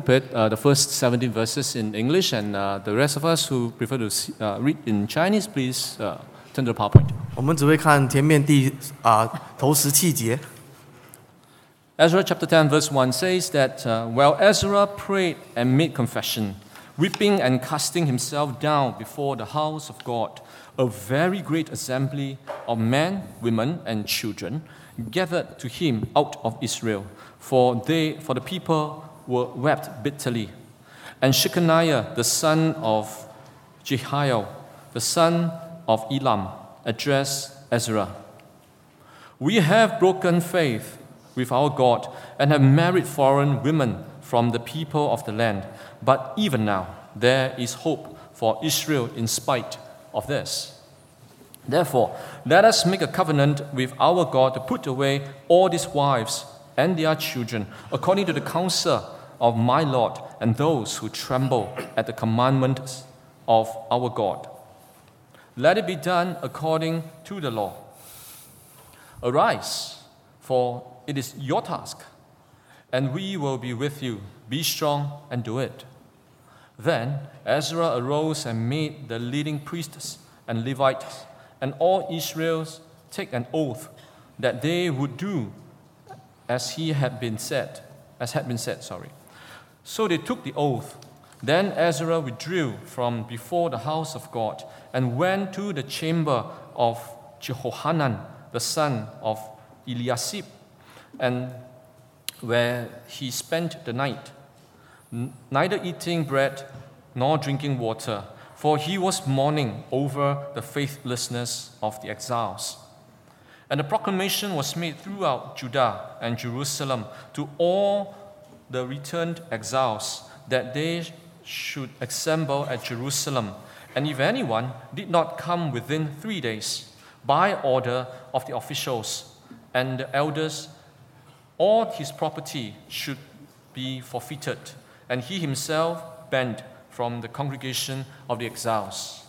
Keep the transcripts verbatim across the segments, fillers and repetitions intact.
pulpit uh, the first seventeen verses in English, and uh, the rest of us who prefer to see, uh, read in Chinese, please uh, turn to the PowerPoint. 我们只会看前面第啊、头十七节。 Ezra chapter ten verse one says that uh, while Ezra prayed and made confession, weeping and casting himself down before the house of God, a very great assembly of men, women, and children gathered to him out of Israel, for they, for the people were wept bitterly. And Shechaniah, the son of Jehiel, the son of Elam, addressed Ezra. We have broken faith with our God and have married foreign women from the people of the land. But even now, there is hope for Israel in spite of this. Therefore, let us make a covenant with our God to put away all these wives and their children, according to the counsel of my Lord and those who tremble at the commandments of our God. Let it be done according to the law. Arise, for it is your task, and we will be with you. Be strong and do it. Then Ezra arose and made the leading priests and Levites and all Israel's take an oath that they would do as he had been said, as had been said, sorry. So they took the oath. Then Ezra withdrew from before the house of God and went to the chamber of Jehohanan, the son of Eliasib, and where he spent the night, neither eating bread nor drinking water, for he was mourning over the faithlessness of the exiles. And a proclamation was made throughout Judah and Jerusalem to all the returned exiles that they should assemble at Jerusalem. And if anyone did not come within three days, by order of the officials and the elders, all his property should be forfeited, and he himself banned from the congregation of the exiles.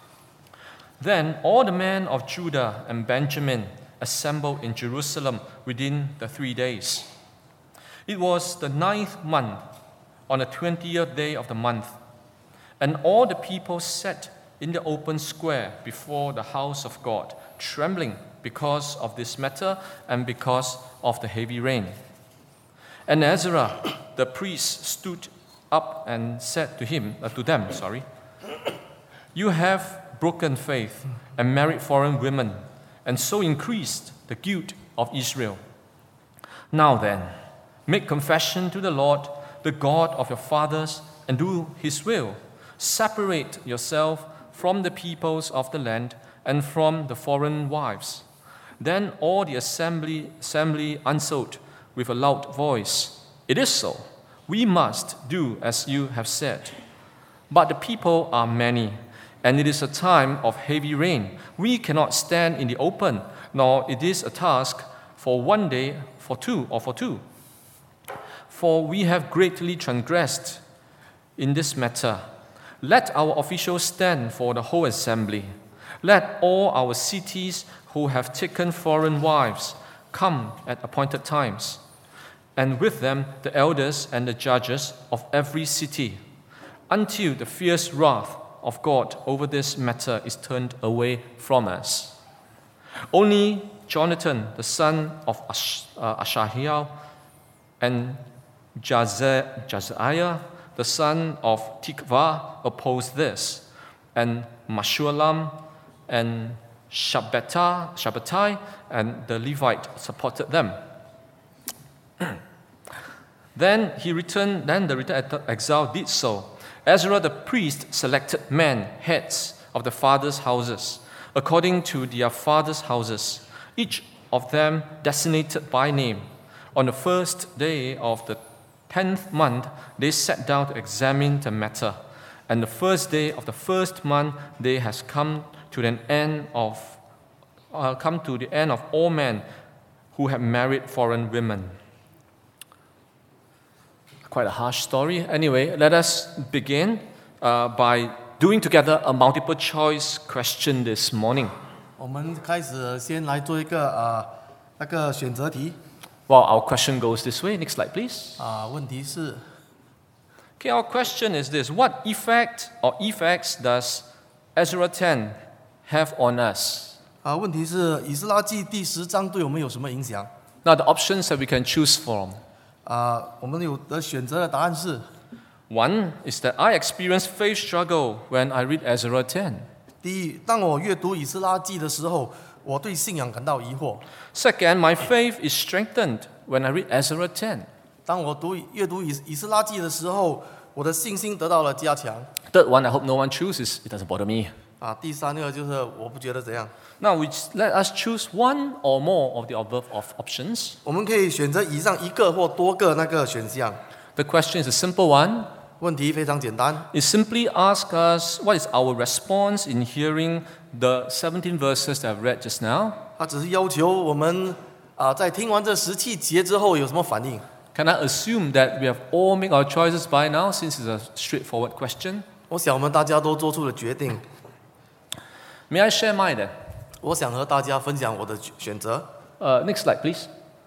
Then all the men of Judah and Benjamin assembled in Jerusalem within the three days. It was the ninth month, on the twentieth day of the month, and all the people sat in the open square before the house of God, trembling because of this matter and because of the heavy rain. And Ezra, the priest, stood up and said to him, uh, to them, sorry, you have broken faith and married foreign women, and so increased the guilt of Israel. Now then, make confession to the Lord, the God of your fathers, and do his will. Separate yourself from the peoples of the land and from the foreign wives. Then all the assembly, assembly answered with a loud voice, it is so. We must do as you have said. But the people are many, and it is a time of heavy rain. We cannot stand in the open, nor it is a task for one day, for two, or for two. For we have greatly transgressed in this matter. Let our officials stand for the whole assembly. Let all our cities who have taken foreign wives come at appointed times, and with them the elders and the judges of every city, until the fierce wrath of God over this matter is turned away from us. Only Jonathan, the son of Ash- uh, Ashahiel, and Jaze- Jazaiah, the son of Tikvah, opposed this, and Meshullam and Shabbatai, Shabbatai and the Levite supported them. Then he returned, then the returned exile did so. Ezra the priest selected men, heads of the fathers' houses, according to their fathers' houses, each of them designated by name. On the first day of the tenth month, they sat down to examine the matter. And the first day of the first month, they has come to the end of, uh, come to the end of all men who have married foreign women. Quite a harsh story. Anyway, let us begin uh, by doing together a multiple choice question this morning. 我们开始先来做一个呃那个选择题 Well, our question goes this way. Next slide, please. 啊、问题是 Okay, our question is this: What effect or effects does Ezra ten have on us? 啊，问题是以斯拉记第十章对我们有什么影响？ Now, the options that we can choose from. 啊，我们有的选择的答案是： One is that I experience faith struggle when I read Ezra ten. 第一，当我阅读以斯拉记的时候，我对信仰感到疑惑； Second, my faith is strengthened when I read Ezra ten. 当我读阅读以以斯拉记的时候，我的信心得到了加强。 Third one, I hope no one chooses. It doesn't bother me. 啊，第三个就是我不觉得怎样。 Now, we just- let us choose one or more of the above of options. 我们可以选择以上一个或多个那个选项。 The question is a simple one. 问题非常简单， It simply asks us what is our response in hearing the seventeen verses that I've read just now. 它只是要求我们啊，在听完这十七节之后有什么反应？ Can I assume that we have all made our choices by now, since it's a straightforward question? 我想我们大家都做出了决定。 May I share mine then? 我想和大家分享我的选择。 Uh, next slide, please.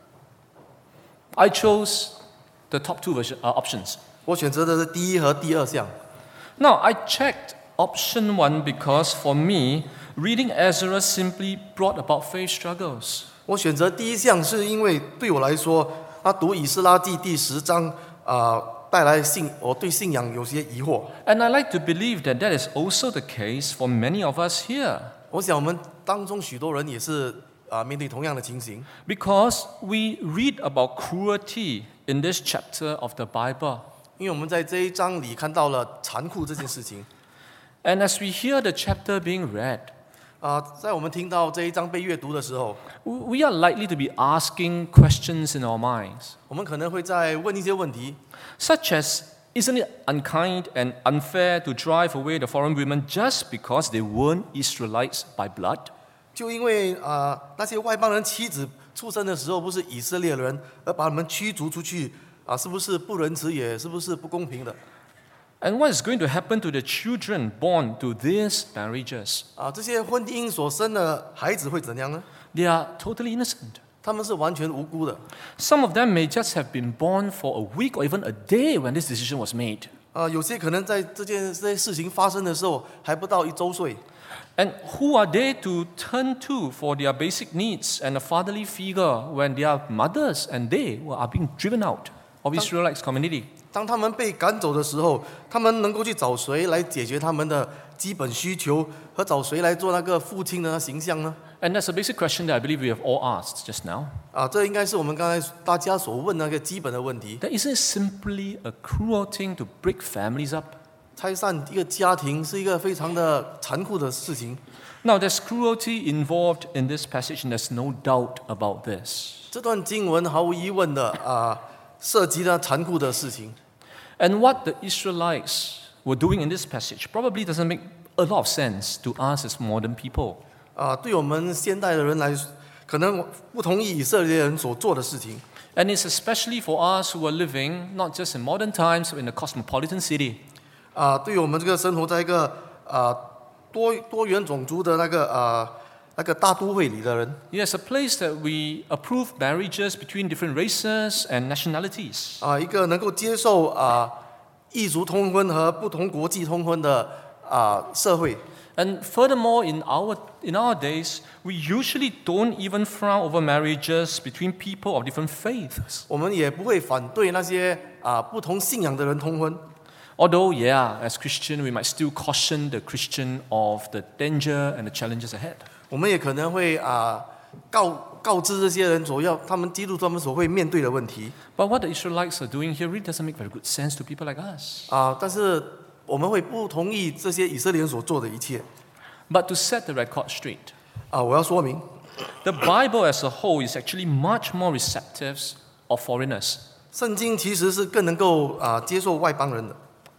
I chose the top two version, uh, options. 我选择的是第一和第二项。 Now, I checked option one because for me, reading Ezra simply brought about faith struggles. 我选择第一项是因为对我来说，他读以斯拉记第十章啊、呃带来信，我对信仰有些疑惑。 And I like to believe that that is also the case for many of us here. 我想我们当中许多人也是啊、面对同样的情形， Because we read about cruelty in this chapter of the Bible. 因为我们在这一章里看到了残酷这件事情。 And as we hear the chapter being read, 啊、在我们听到这一章被阅读的时候， we are likely to be asking questions in our minds, 我们可能会再问一些问题， such as, isn't it unkind and unfair to drive away the foreign women just because they weren't Israelites by blood? 就因为啊、那些外邦人妻子出生的时候不是以色列人，而把他们驱逐出去啊、是不是不仁慈，也是不是不公平的？ And what is going to happen to the children born to these marriages? 啊、这些婚姻所生的孩子会怎样呢？ They are totally innocent. 他们是完全无辜的。 Some of them may just have been born for a week or even a day when this decision was made. 啊、有些可能在这件这些事情发生的时候还不到一周岁， And who are they to turn to for their basic needs and a fatherly figure when their mothers and they are being driven out of Israelites community? 当他们被赶走的时候，他们能够去找谁来解决他们的基本需求，和找谁来做那个父亲的形象呢？ And that's a basic question that I believe we have all asked just now. 啊，这应该是我们刚才大家所问的那个基本的问题。 That isn't it simply a cruel thing to break families up? 拆散一个家庭是一个非常的残酷的事情。 Now, there's cruelty involved in this passage, and there's no doubt about this. 这段经文毫无疑问的啊，涉及了残酷的事情。 And what the Israelites were doing in this passage probably doesn't make a lot of sense to us as modern people. 啊，对我们现代的人来说，可能不同意以色列人所做的事情。 And it's especially for us who are living not just in modern times, but in a cosmopolitan city. 啊，对于我们这个生活在一个啊多多元种族的那个啊那个大都会里的人， Yes, a place that we approve marriages between different races and nationalities. 啊，一个能够接受啊异族通婚和不同国际通婚的啊社会。 And furthermore, in our, in our days, we usually don't even frown over marriages between people of different faiths. 我们也不会反对那些啊不同信仰的人通婚。 Although, yeah, as Christian, we might still caution the Christian of the danger and the challenges ahead. 我们也可能会啊告告知这些人所要他们基督徒他们所会面对的问题 But what the Israelites are doing here really doesn't make very good sense to people like us. 啊，但是我们会不同意这些以色列人所做的一切 But to set the record straight, 啊。我要说明， the Bible as a whole is actually much more receptive of foreigners. 圣经其实是更能够啊接受外邦人的。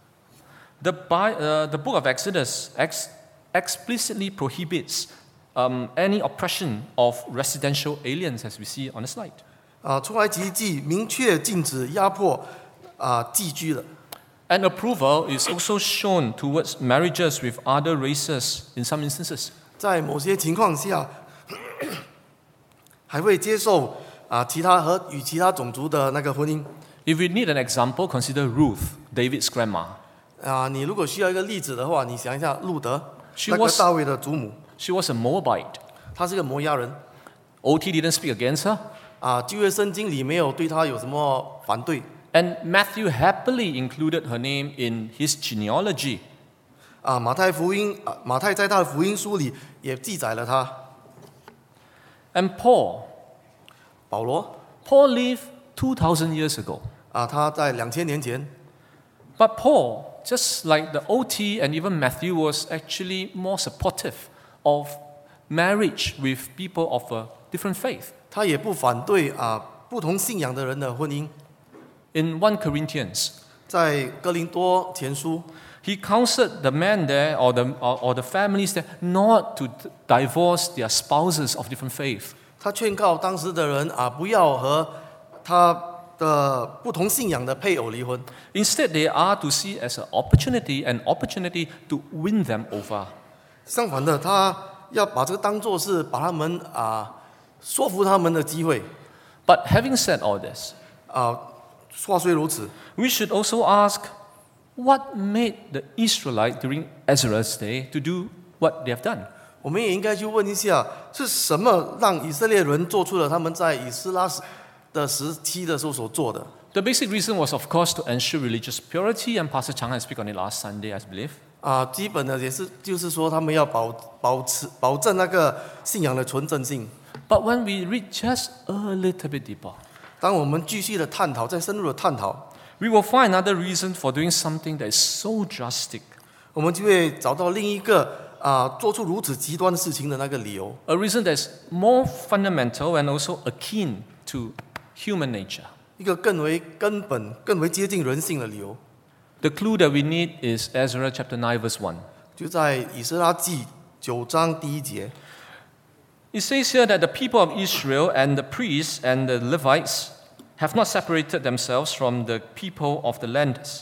The, Bi- uh, the book of Exodus ex- explicitly prohibits um, any oppression of residential aliens, as we see on the slide. 啊，出埃及记明确禁止压迫啊寄居的 And approval is also shown towards marriages with other races in some instances. 在某些情况下，还会接受啊其他和与其他种族的那个婚姻。 If we need an example, consider Ruth, David's grandma. 啊，你如果需要一个例子的话，你想一下路德， She 那个 was- 大卫的祖母， She was a Moabite. 她是个摩押人。 O T didn't speak against her, 啊，旧约圣经里没有对她有什么反对。 and Matthew happily included her name in his genealogy. 啊，马太福音啊，马太在他的福音书里也记载了他。 And Paul, 保罗 Paul lived two thousand years ago. 啊，他在两千年前， But Paul, just like the O T and even Matthew, was actually more supportive of marriage with people of a different faith. 他也不反对啊不同信仰的人的婚姻。 In First Corinthians, 在哥林多前书， he counseled the men there or the, or, or the families there not to d- divorce their spouses of different faith. 他劝告当时的人啊，不要和他的不同信仰的配偶离婚， Instead, they are to see as an opportunity, an opportunity to win them over. 相反的，他要把这个当做是把他们啊说服他们的机会 But having said all this, 啊。话虽如此， we should also ask what made the Israelite during Ezra's day to do what they have done. 我们也应该去问一下，是什么让以色列人做出了他们在以斯拉时的时期的时候所做的？ The basic reason was, of course, to ensure religious purity, and Pastor Chang has spoken on it last Sunday, I believe. 啊，基本的也是就是说，他们要保保持保证那个信仰的纯正性。 But when we read just a little bit deeper, 当我们继续的探讨，再深入的探讨， we will find another reason for doing something that is so drastic, 我们就会找到另一个啊做出如此极端的事情的那个理由， a reason that is more fundamental and also akin to human nature. 一个更为根本、更为接近人性的理由， The clue that we need is Ezra chapter nine, verse one. 就在以斯拉记九章第一节。 It says here that the people of Israel and the priests and the Levites have not separated themselves from the people of the lands.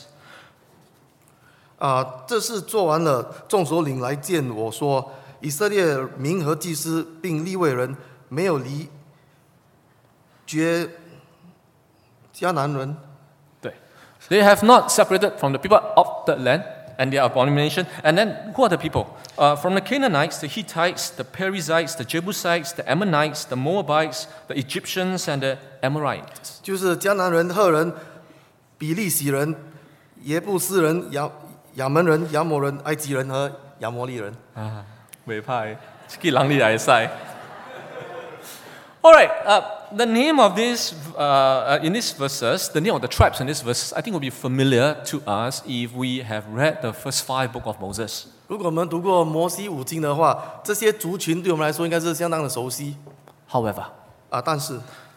啊，这是做完了，众首领来见我说，以色列民和祭司并利未人没有离绝迦南人， They have not separated from the people of the land and their abomination. And then who are the people? Uh, from the Canaanites, the Hittites, the Perizzites, the Jebusites, the Ammonites, the Moabites, the Egyptians, and the Amorites. 就是迦南人、赫人、比利洗人、耶布斯人、亚亚门人、亚摩人、埃及人和亚摩利人。 All right, uh, the name of this, uh, uh, in these verses, the name of the tribes in these verses, I think will be familiar to us if we have read the first five books of Moses. 如果我们读过摩西五经的话，这些族群对我们来说应该是相当的熟悉 However, 啊。但是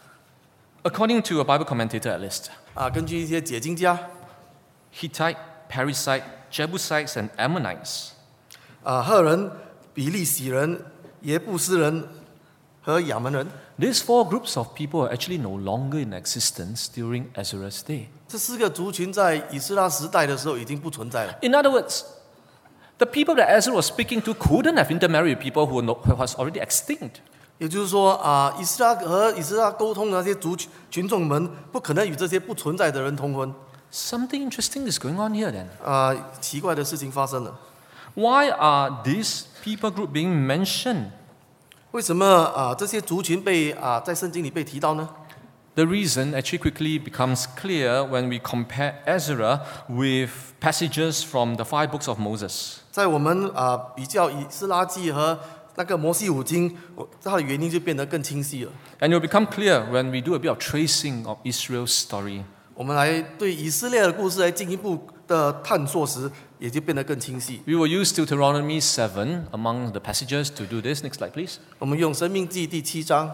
according to a Bible commentator at least, 啊，根据一些解经家 Hittite, Perizzite, Jebusites, and Ammonites, 啊，赫人、比利洗人、耶布斯人和亚门人， these four groups of people are actually no longer in existence during Ezra's day. 这四个族群在以斯拉时代的时候已经不存在了。 In other words, the people that Ezra was speaking to couldn't have intermarried with people who, no, who was already extinct. 也就是说啊，以斯拉和以斯拉沟通的那些族群群众们，不可能与这些不存在的人通婚 Something interesting is going on here then. 啊。奇怪的事情发生了， Why are these people group being mentioned? 为什么啊这些族群被啊在圣经里被提到呢？ The reason actually quickly becomes clear when we compare Ezra with passages from the five books of Moses. 在我们啊比较以斯拉记和那个摩西五经，我它的原因就变得更清晰了。 And it will become clear when we do a bit of tracing of Israel's story. 我们来对以色列的故事来进一步的探索时，也就变得更清晰。 We will use Deuteronomy seven among the passages to do this. Next slide, please. 我们用《生命记》第七章，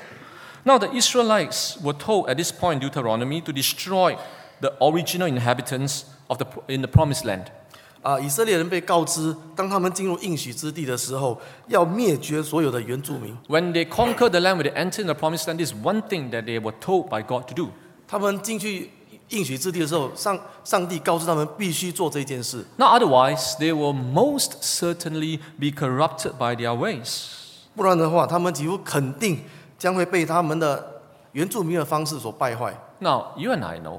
Now, the Israelites were told at this point in Deuteronomy to destroy the original inhabitants of the, in the promised land. 啊，以色列人被告知，当他们进入应许之地的时候，要灭绝所有的原住民。 When they conquer the land, when they enter in the promised land, this is one thing that they were told by God to do. 他们进去应许之地的时候，上上帝告诉他们必须做这件事， Now, otherwise, they will most certainly be corrupted by their ways. 不然的话，他们几乎肯定将会被他们的原住民的方式所败坏。 Now, you and I know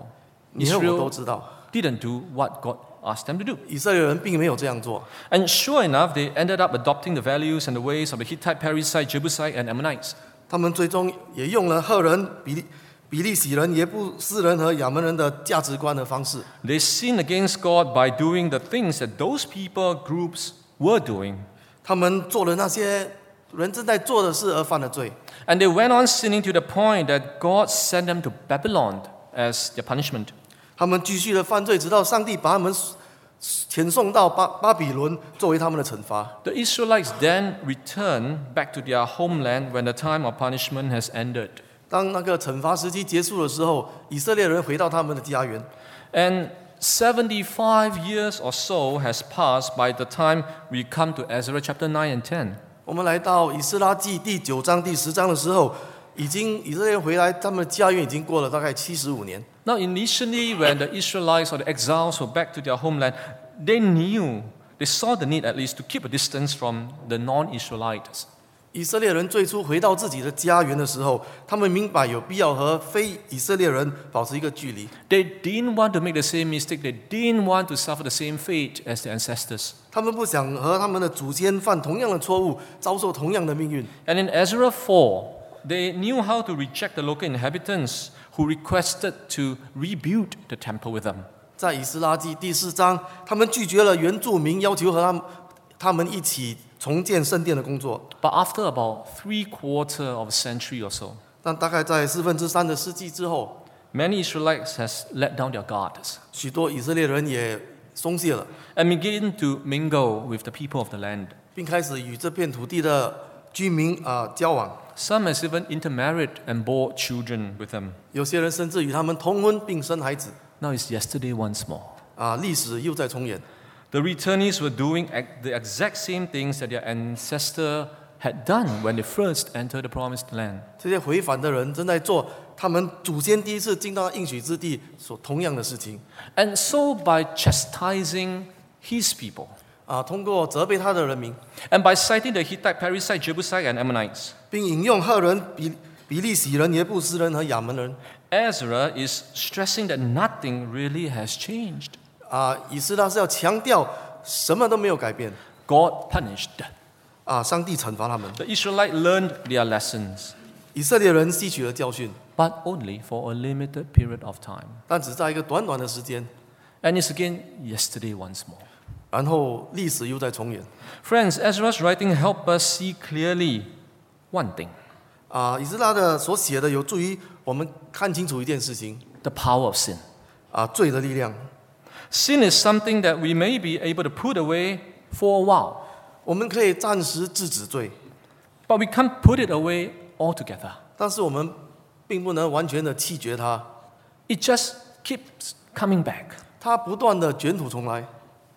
你和我都 Israel 知道， didn't do what God asked them to do. 以色列人并没有这样做。 And sure enough, they ended up adopting the values and the ways of the Hittite, Perizzite, Jebusite, and Ammonites. 他们最终也用了赫人、比利比利洗人、耶布斯人和亚门人的价值观和方式。 They sinned against God by doing the things that those people groups were doing. 他们做了那些人正在做的事而犯了罪。 And they went on sinning to the point that God sent them to Babylon as their punishment. 他们继续的犯罪，直到上帝把他们遣送到巴巴比伦，作为他们的惩罚。 The Israelites then returned back to their homeland when the time of punishment has ended. 当那个惩罚时期结束的时候，以色列人回到他们的家园。 And seventy-five years or so has passed by the time we come to Ezra chapter nine and ten. 我们来到以斯拉记第九章、第十章的时候，已经以色列人回来，他们的家园已经过了大概七十五年。 Now, initially, when the Israelites or the exiles were back to their homeland, they knew, they saw the need at least to keep a distance from the non-Israelites. 以色列人最初回到自己的家园的时候，他们明白有必要和非以色列人保持一个距离。 They didn't want to make the same mistake. They didn't want to suffer the same fate as their ancestors. 他们不想和他们的祖先犯同样的错误，遭受同样的命运。 And in Ezra four, they knew how to reject the local inhabitants who requested to rebuild the temple with them. 在以斯拉记第四章，他们拒绝了原住民要求和他们他们一起重建圣殿的工作。 But after about three quarter of a century or so, 但大概在四分之三的世纪之后， many Israelites has let down their guards 许多以色列人也松懈了， and begin to mingle with the people of the land. 并开始与这片土地的居民啊、呃、交往。 Some has even intermarried and bore children with them. 有些人甚至与他们同婚并生孩子。 Now it's yesterday once more. 啊，历史又在重演。 The returnees were doing the exact same things that their ancestor had done when they first entered the promised land. 这些回返的人正在做他们祖先第一次进到应许之地所同样的事情。 And so by chastising his people, 啊，通过责备他的人民， and by citing the Hittite, Perizzite, Jebusite, and Ammonites, 并引用赫人、比比利洗人、耶布斯人和亚门人。 Ezra is stressing that nothing really has changed. 啊，以斯拉是要强调什么都没有改变。 God punished. 啊，上帝惩罚他们。 The Israelites learned their lessons, 以色列人吸取了教训， but only for a limited period of time. 但只在一个短短的时间， And it's again yesterday once more. 然后历史又在重演。 Friends, Ezra's writing help us see clearly one thing: 啊，以斯拉的所写的有助于我们看清楚一件事情： the power of sin. 啊，罪的力量。 Sin is something that we may be able to put away for a while, 我们可以暂时制止罪， but we can't put it away altogether. 但是我们并不能完全的弃绝它， It just keeps coming back. 它不断的卷土重来。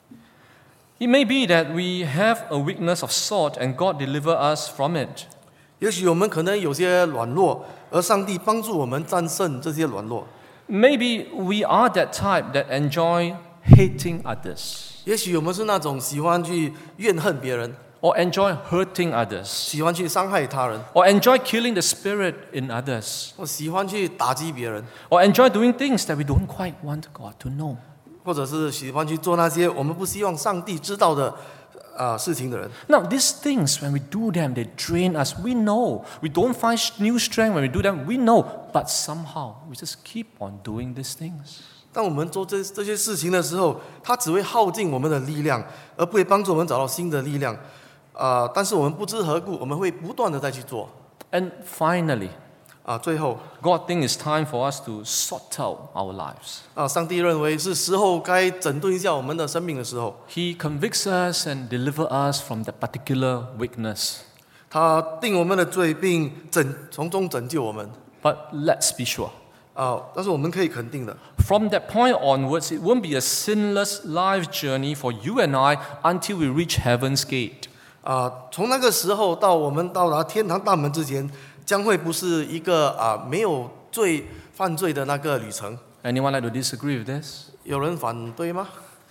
It may be that we have a weakness of sort and God deliver us from it. 也许我们可能有些软弱，而上帝帮助我们战胜这些软弱。 Maybe we are that type that enjoy hating others 也许我们是那种喜欢去怨恨别人， or enjoy hurting others 喜欢去伤害他人， or enjoy killing the spirit in others 或喜欢去打击别人， or enjoy doing things that we don't quite want God to know. 或者是喜欢去做那些我们不希望上帝知道的啊、呃事情的人。 Now, these things, when we do them, they drain us. We know. We don't find new strength when we do them. We know. But somehow, we just keep on doing these things. 当我们做这这些事情的时候，它只会耗尽我们的力量，而不会帮助我们找到新的力量。啊、但是我们不知何故，我们会不断的再去做。 And finally, 啊、最后 God thinks it's time for us to sort out our lives. 啊、上帝认为是时候该整顿一下我们的生命的时候， He convicts us and delivers us from that particular weakness. 他定我们的罪，并拯从中拯救我们。 But let's be sure. 啊、但是我们可以肯定的， From that point onwards, it won't be a sinless life journey for you and I until we reach heaven's gate. 啊、从那个时候到我们到达天堂大门之前，将会不是一个啊、没有罪犯罪的那个旅程。 Anyone like to disagree with this? 有人反对吗？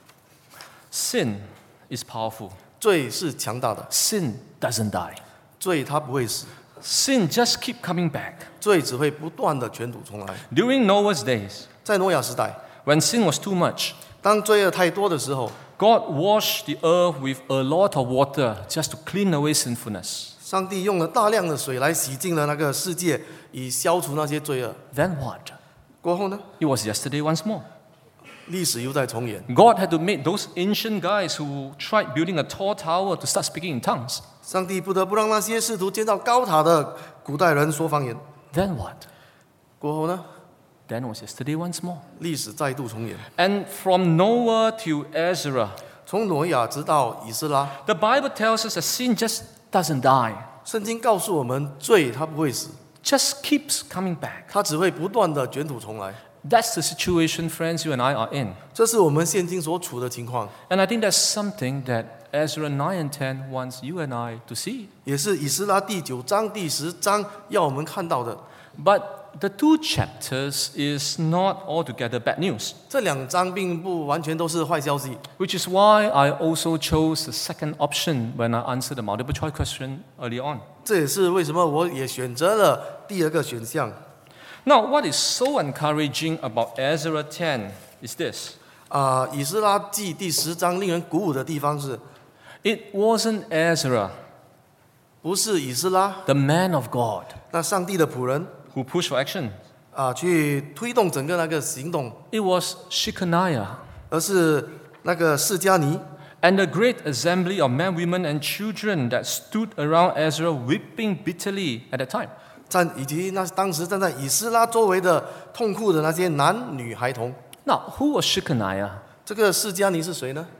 Sin is powerful. 罪是强大的， Sin doesn't die. 罪它不会死， Sin just keep coming back. 罪只会不断的卷土重来。 During Noah's days, 在挪亚时代， When sin was too much, 当罪恶太多的时候， God washed the earth with a lot of water just to clean away sinfulness. 上帝用了大量的水来洗净了那个世界，以消除那些罪恶。 Then what? 过后呢， It was yesterday once more. 历史又在重演。 God had to make those ancient guys who tried building a tall tower to start speaking in tongues. 上帝不得不让那些试图建造高塔的古代人说方言。 Then what? 过后呢， Then was yesterday once more. 历史再度重演。 And from Noah to Ezra, 从挪亚直到以斯拉， the Bible tells us that sin just doesn't die, 圣经告诉我们，罪它不会死， just keeps coming back. 它只会不断的卷土重来。 That's the situation, friends, you and I are in. 这是我们现今所处的情况， And I think that's something that Ezra nine and ten wants you and I to see. 也是以斯拉第九章、第十章要我们看到的。 But the two chapters is not altogether bad news, 这两章并不完全都是坏消息， which is why I also chose the second option when I answered the multiple choice question earlier on. 这也是为什么我也选择了第二个选项。 Now, what is so encouraging about Ezra ten is this. 啊、以斯拉记第十章令人鼓舞的地方是， It wasn't Ezra, 不是以斯拉 the man of God, 那上帝的仆人 who pushed for action. 啊、去推动整个那个行动， It was Shechaniah 而是那个释迦尼 and the great assembly of men, women, and children that stood around Ezra weeping bitterly at that time. 站以及那当时站在以斯拉周围的痛苦的那些男女孩童。 Now, who was Shechaniah? 这个释迦尼是谁呢？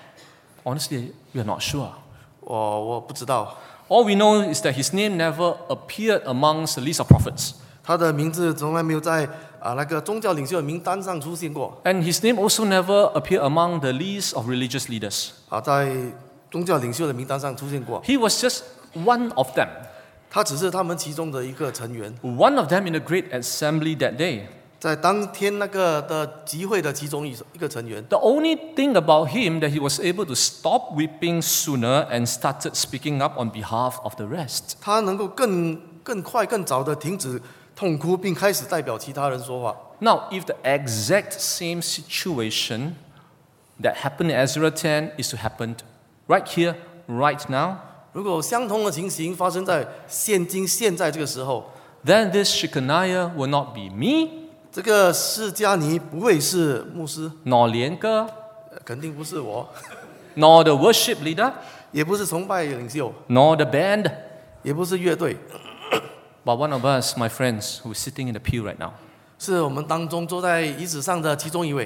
Honestly, we are not sure. 我我不知道， All we know is that his name never appeared amongst the list of prophets. 他的名字从来没有在啊那个宗教领袖的名单上出现过 And his name also never appeared among the list of religious leaders. 啊，在宗教领袖的名单上出现过。 He was just one of them. 他只是他们其中的一个成员， One of them in the great assembly that day. 在当天那个的集会的其中一一个成员。 The only thing about him that he was able to stop weeping sooner and started speaking up on behalf of the rest. 他能够更更快、更早的停止痛哭，并开始代表其他人说话。 Now, if the exact same situation that happened in Ezra ten is to happen right here, right now, 如果相同的情形发生在现今现在这个时候， then this Shechaniah will not be me, 这个释迦尼不会是牧师， nor Lian Ge, 呃肯定不是我， nor the worship leader, 也不是崇拜领袖， nor the band, 也不是乐队， but one of us, my friends, who is sitting in the pew right now. 是我们当中坐在椅子上的其中一位。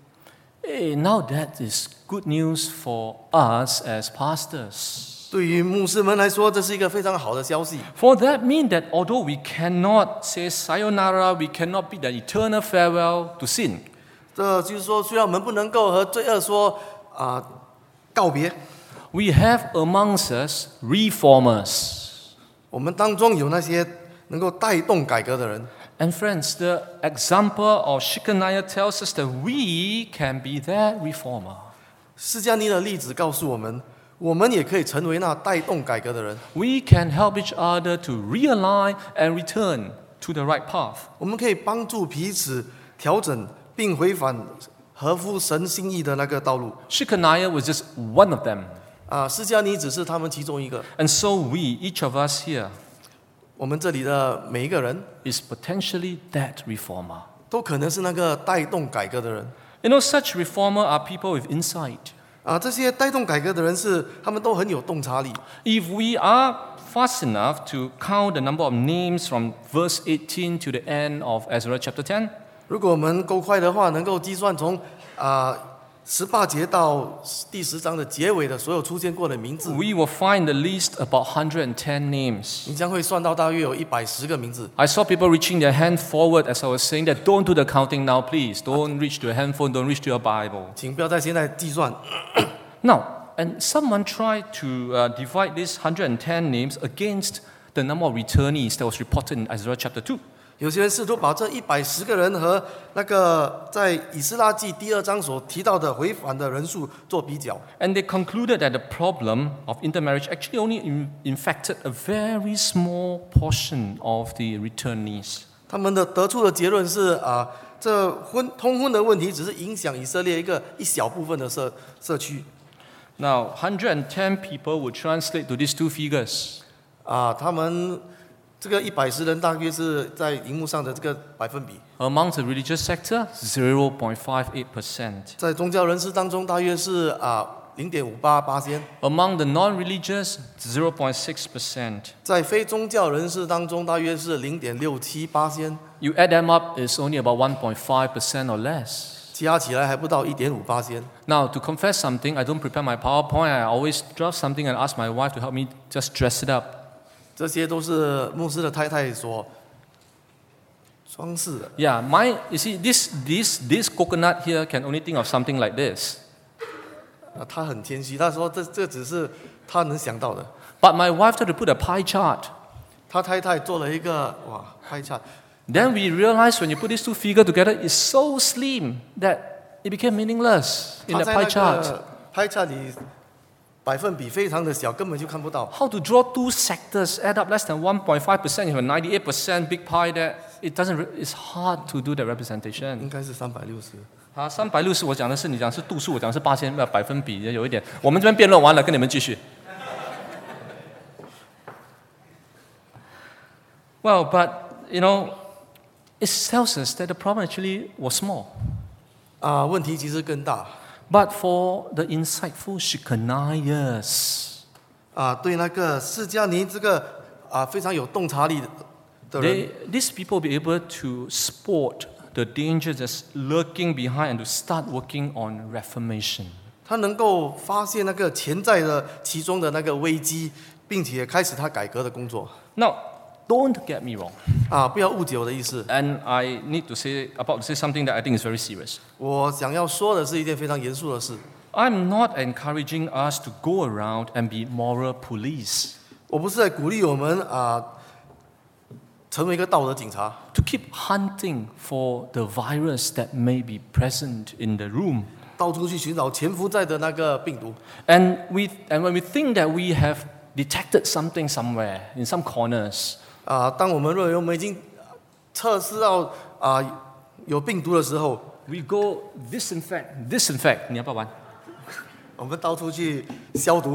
Hey, now that is good news for us as pastors. 对于牧师们来说，这是一个非常好的消息。 For that means that although we cannot say sayonara, we cannot bid an eternal farewell to sin, 这就是说，虽然我们不能够和罪恶说啊、告别， we have amongst us reformers. 我们当中有那些能够带动改革的人。 And friends, the example of Shechaniah tells us that we can be that reformer. 释迦尼的例子告诉我们，我们也可以成为那带动改革的人。 We can help each other to realign and return to the right path. 我们可以帮助彼此调整，并回返合乎神心意的那个道路。 Shechaniah was just one of them. 啊，释迦尼只是他们其中一个。 And so we, each of us here, 我们这里的每一个人 is potentially that reformer. 都可能是那个带动改革的人。 You know, such reformer are people with insight. 啊，这些带动改革的人是他们都很有洞察力。 If we are fast enough to count the number of names from verse eighteen to the end of Ezra chapter ten, 如果我们够快的话，能够计算从啊十八节到第十章的结尾的所有出现过的名字， we will find the list about one hundred ten names. 你将会算到大约有一百十个名字。 I saw people reaching their hand forward as I was saying that don't do the counting now, please. Don't reach to your handphone, don't reach to your Bible. 请不要在现在计算。 Now, and someone tried to uh, divide these one hundred ten names against the number of returnees that was reported in Ezra chapter two. 有些人试图把这一百十个人和那个在以斯拉记第二章所提到的回返的人数做比较， And they concluded that the problem of intermarriage actually only in, infected a very small portion of the returnees. 他们的得出的结论是啊， 这婚通婚的问题只是影响以色列一个一小部分的社社区 Now, one hundred ten people would translate to these two figures. 啊，他们这个一百十人大约是在荧幕上的这个百分比， Among the religious sector, zero point five eight percent. 在宗教人士当中大约是啊零点五八八仙， Among the non-religious, zero point six percent. 在非宗教人士当中大约是零点六七八仙， You add them up, it's only about one point five percent or less. 加起来还不到一点五八仙。 Now, to confess something, I don't prepare my PowerPoint. I always draft something and ask my wife to help me just dress it up. 这些都是牧师的太太所装饰的。 Yeah, my you see this this this coconut here can only think of something like this. 啊，他很谦虚，他说这这只是他能想到的。 But my wife tried to put a pie chart. 他太太做了一个哇拍叉， Then we realized when you put these two figures together, it's so slim that it became meaningless in 他 the 在 pie 那 chart. 个拍叉里百分比非常的小，根本就看不到。 How to draw two sectors add up less than one point five percent into a ninety-eight percent big pie that it doesn't re- it's hard to do that 应 representation. 该是三百六十。 啊，三百六十我讲的是你讲的是度数，我讲的是八千呃百分比，有一点。我们这边辩论完了，跟你们继续。Well, but you know, it tells us that the problem actually was small. 啊，问题其实更大 But for the insightful Shechaniahs, 啊。对那个释迦尼这个啊非常有洞察力的的人 they, these people will be able to spot the danger that's lurking behind and to start working on reformation. 他能够发现那个潜在的其中的那个危机，并且开始他改革的工作 Now, don't get me wrong. 啊！不要误解我的意思， And I need to say about to say something that I think is very serious. 我想要说的是一件非常严肃的事。 I'm not encouraging us to go around and be moral police, 我不是在鼓励我们啊成为一个道德警察， to keep hunting for the virus that may be present in the room. 到处去寻找潜伏在的那个病毒。 And we and when we think that we have detected something somewhere in some corners, 啊，当我们认为我们已经测试到啊有病毒的时候， we go disinfect, disinfect. 你要不要玩？ 我们到处去消毒。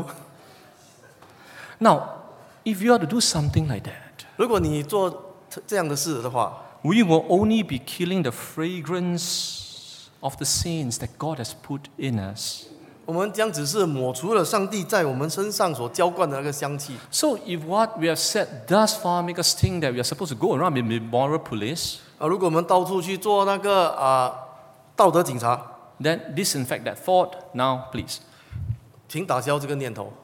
Now, if you are to do something like that, 如果你做这样的事的话， we will only be killing the fragrance of the sins that God has put in us. 我们将只是抹除了上帝在我们身上所浇灌的那个香气。 So, if what we have said thus far make us think that we are supposed to go around and be moral police, 啊，如果我们到处去做那个啊道德警察， then disinfect that thought now, please. 请打消这个念头。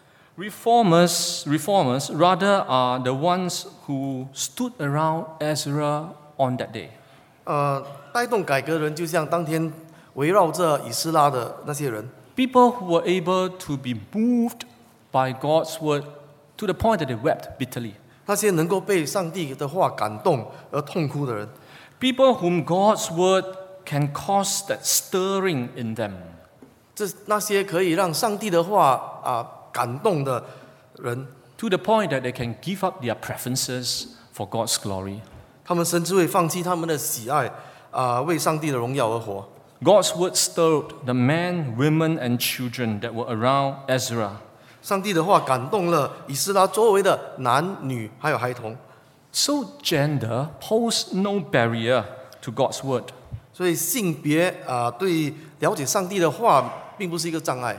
Reformers, reformers rather are the ones who stood around Ezra on that day. 呃，带动改革的人就像当天围绕着以斯拉的那些人， People who were able to be moved by God's word to the point that they wept bitterly. 那些能够被上帝的话感动而痛哭的人， People whom God's word can cause that stirring in them. 这那些可以让上帝的话啊感动的人， To the point that they can give up their preferences for God's glory. 他们甚至会放弃他们的喜爱啊，为上帝的荣耀而活。 God's word stirred the men, women, and children that were around Ezra. 上帝的话感动了以斯拉周围的男女还有孩童， So gender posed no barrier to God's word. 所以性别啊对了解上帝的话并不是一个障碍。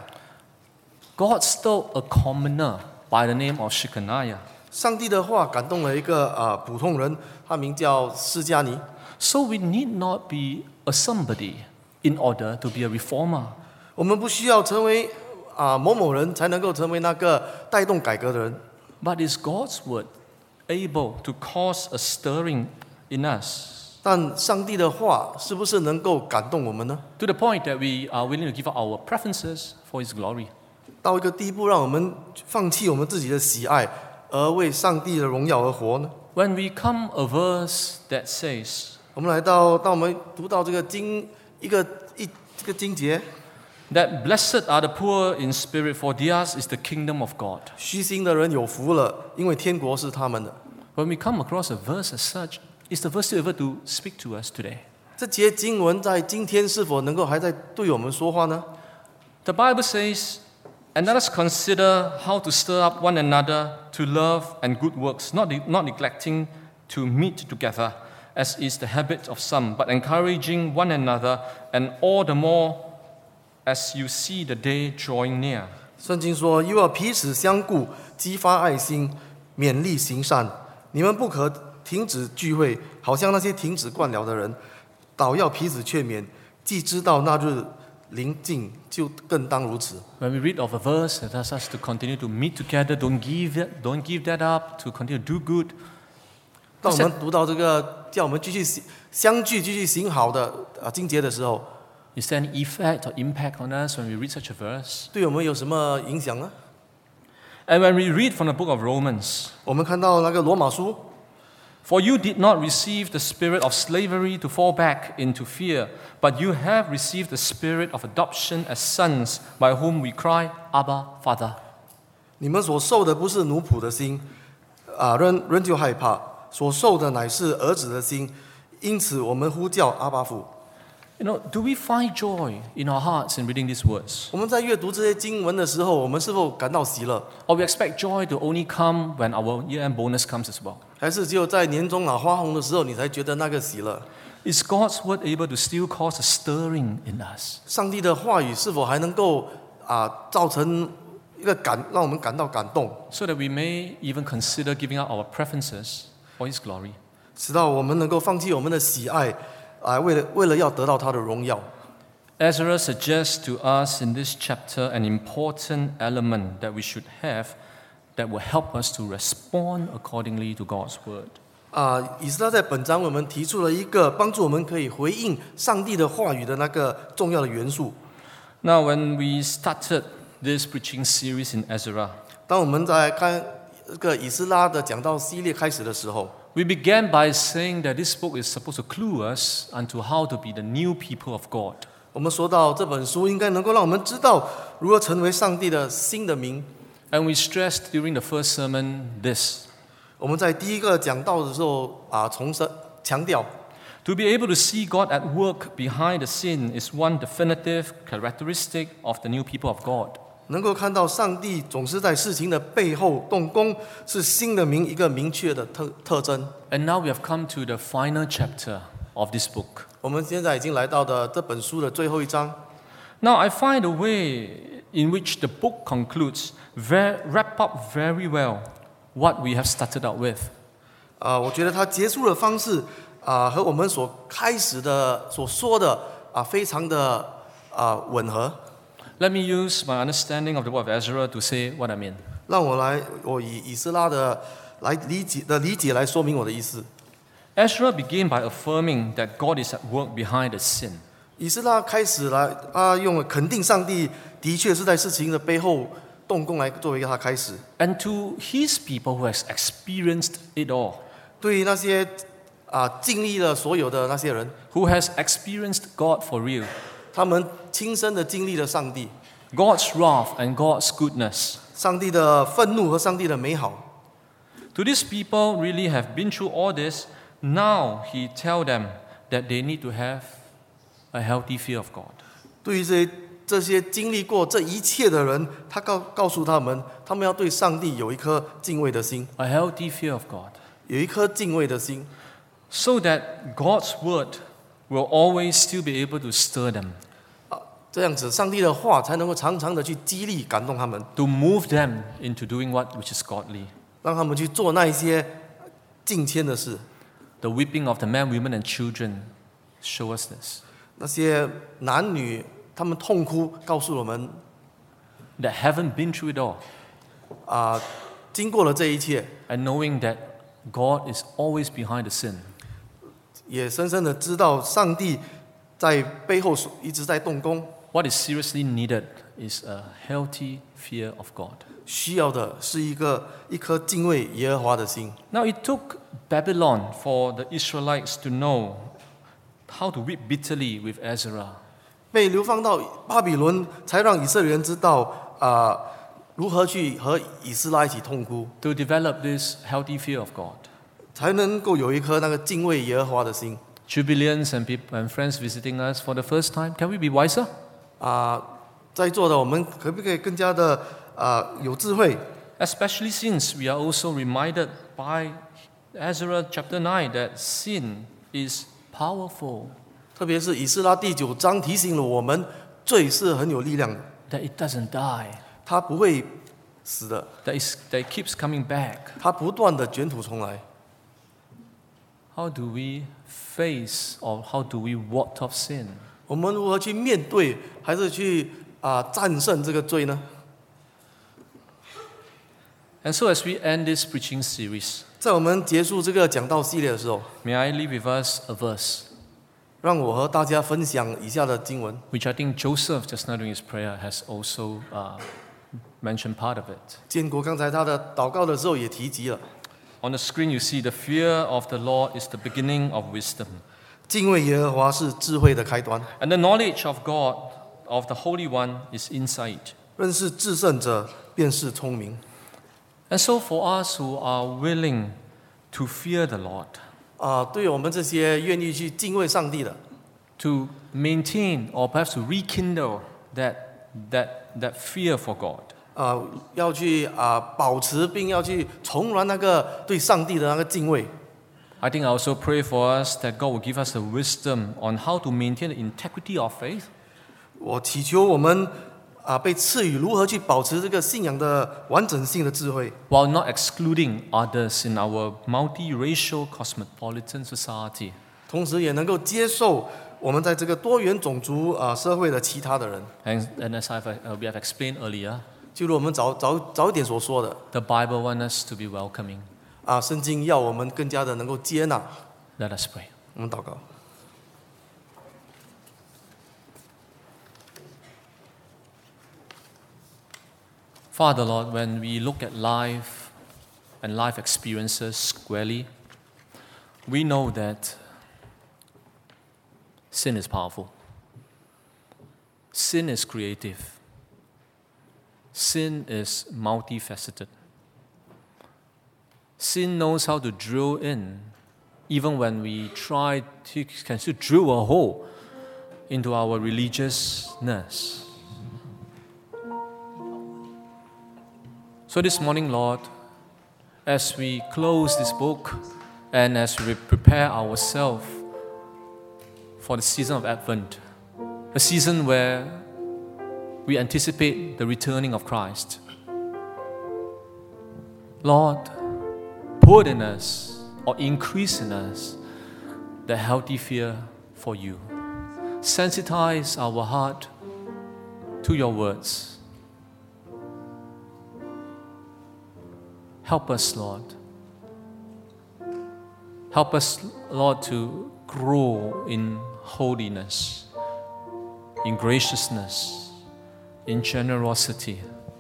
God stirred a commoner by the name of Shechaniah. 上帝的话感动了一个啊普通人，他名叫释迦尼。 So we need not be a somebody in order to be a reformer. 我们不需要成为啊某某人才能够成为那个带动改革的人， But is God's word able to cause a stirring in us 但上帝的话是不是能够感动我们呢？ to the point that we are willing to give up our preferences for His glory? 到一个地步，让我们放弃我们自己的喜爱，而为上帝的荣耀而活呢？ When we come a verse that says 我们来到，当我们读到这个经一个一这个经节， that blessed are the poor in spirit, for theirs is the kingdom of God. 虚心的人有福了，因为天国是他们的。 When we come across a verse as such, is the verse still able to speak to us today? 这节经文在今天是否能够还在对我们说话呢？ The Bible says, "And let us consider how to stir up one another to love and good works, not, ne- not neglecting to meet together, as is the habit of some, but encouraging one another, and all the more as you see the day drawing near." 圣经说：“又要彼此相顾，激发爱心，勉励行善。你们不可停止聚会，好像那些停止惯了的人，倒要彼此劝勉。既知道那日临近，就更当如此。” When we read of a verse that tells us to continue to meet together, don't give that, don't give that up, to continue to do good. 当我们读到这个叫我们继续相聚、继续行好的啊经节的时候， Is there any effect or impact on us when we read such a verse? 对我们有什么影响呢？ And when we read from the book of Romans, 我们看到那个罗马书， "For you did not receive the spirit of slavery to fall back into fear, but you have received the spirit of adoption as sons, by whom we cry, Abba, Father." 你们所受的不是奴仆的心，啊，仍仍旧害怕；所受的乃是儿子的心，因此我们呼叫阿爸父。 You know, do we find joy in our hearts in reading these words? 我们在阅读这些经文的时候，我们是否感到喜乐？ Or we expect joy to only come when our year-end bonus comes as well? 还是只有在年终拿花红的时候，你才觉得那个喜乐？ Is God's word able to still cause a stirring in us? 上帝的话语是否还能够啊造成一个感，让我们感到感动， So that we may even consider giving up our preferences for His glory. 使到我们能够放弃我们的喜爱，啊，为了为了要得到他的荣耀。 Ezra suggests to us in this chapter an important element that we should have that will help us to respond accordingly to God's word. 啊，以斯拉在本章为我们提出了一个帮助我们可以回应上帝的话语的那个重要的元素。 Now, when we started this preaching series in Ezra, 当我们在看这个以斯拉的讲道系列开始的时候， we began by saying that this book is supposed to clue us unto how to be the new people of God. 我们说到这本书应该能够让我们知道如何成为上帝的新的民。 And we stressed during the first sermon this: 我们在第一个讲道的时候啊，重申强调， to be able to see God at work behind the scene is one definitive characteristic of the new people of God. 能够看到上帝总是在事情的背后动工，是新的民一个明确的特特征。 And now we have come to the final chapter of this book. 我们现在已经来到的这本书的最后一章。 Now, I find the way in which the book concludes very, wrap up very well what we have started out with. 啊、我觉得它结束的方式啊、和我们所开始的所说的啊、非常的啊、吻合。 Let me use my understanding of the book of Ezra to say what I mean. 让我来，我以以斯拉的来理解的理解来说明我的意思。 Ezra began by affirming that God is at work behind the sin. 以斯拉开始来，他用了肯定上帝的确是在事情的背后动工来作为他开始。 And to his people who has experienced it all, 对于那些啊、经历了所有的那些人， who has experienced God for real, 他们亲身的经历了上帝， God's wrath and God's goodness. 上帝的愤怒和上帝的美好。 To these people really have been through all this, now he tell them that they need to have a healthy fear of God. 对于这些这些经历过这一切的人，他告告诉他们，他们要对上帝有一颗敬畏的心， A healthy fear of God. 有一颗敬畏的心， So that God's word will always still be able to stir them, 这样子，上帝的话才能够常常的去激励、感动他们， to move them into doing what which is godly. 让他们去做那一些敬谦的事。 The weeping of the men, women, and children show us this. 那些男女他们痛哭，告诉我们 That haven't been through it all, 啊、经过了这一切， and knowing that God is always behind the sin. 也深深的知道上帝在背后一直在动工。 What is seriously needed is a healthy fear of God. 需要的是一个一颗敬畏耶和华的心。 Now it took Babylon for the Israelites to know how to weep bitterly with Ezra. 被流放到巴比伦，才让以色列人知道啊、如何去和以斯拉一起痛哭， To develop this healthy fear of God. 才能够有一颗那个敬畏耶和华的心。 jubilants and people and friends visiting us for the first time? Can we be wiser? 啊、在座的我们可不可以更加的啊、有智慧？ Especially since we are also reminded by Ezra chapter nine that sin is powerful, 特别是以斯拉第九章提醒了我们，罪是很有力量的， that it doesn't die, 它不会死的， that, is, that it keeps coming back. 它不断的卷土重来。 How do we face or how do we ward off sin? 我们如何去面对，还是去啊、战胜这个罪呢？ And so as we end this preaching series, 在我们结束这个讲道系列的时候， may I leave with us a verse, 让我和大家分享以下的经文， which I think Joseph, just now during his prayer, has also uh, mentioned part of it. 建国刚才他的祷告的时候也提及了， On the screen, you see the fear of the Lord is the beginning of wisdom. 敬畏耶和华是智慧的开端， And the knowledge of God, of the Holy One, is insight. 认识至圣者便是聪明。 And so, for us who are willing to fear the Lord, 啊、对我们这些愿意去敬畏上帝的， to maintain or perhaps to rekindle that, that, that fear for God, 啊、要去啊、保持并要去重燃那个对上帝的那个敬畏。 I think I also pray for us that God will give us the wisdom on how to maintain the integrity of faith, 我祈求我们啊、被赐予如何去保持这个信仰的完整性的智慧， while not excluding others in our multiracial cosmopolitan society. 同时也能够接受我们在这个多元种族啊、社会的其他的人。 And, and as I've, uh, we have explained earlier, 就如我们早早早一点所说的 the Bible wants us to be welcoming. 啊，圣经要我们更加的能够接纳。 Let us pray. 我们祷告。 Father, Lord, when we look at life and life experiences squarely, we know that sin is powerful. Sin is creative. Sin is multifaceted. Sin knows how to drill in, even when we try to can still drill a hole into our religiousness. So this morning, Lord, as we close this book and as we prepare ourselves for the season of Advent, a season where we anticipate the returning of Christ, Lord, put in us or increase in us the healthy fear for you. Sensitize our heart to your words. Help us, Lord. Help us, Lord, to grow in holiness, in graciousness, in generosity,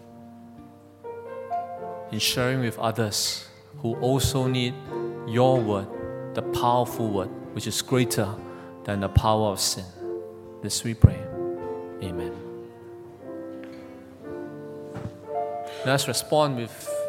in sharing with others who also need your word, the powerful word, which is greater than the power of sin. This we pray. Amen. Let's respond with